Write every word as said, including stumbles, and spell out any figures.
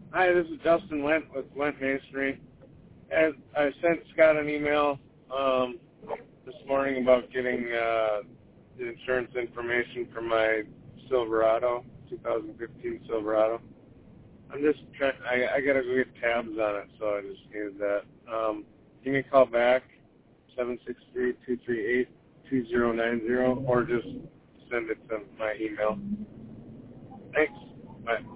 Hi, this is Justin Went with Went Masonry. And I sent Scott an email um, this morning about getting uh, the insurance information for my Silverado, twenty fifteen Silverado. I'm just trying, I, I got to go get tabs on it, so I just needed that. Um, give me a call back, seven six three, two three eight, two zero nine zero, or just send it to my email. Thanks. Bye.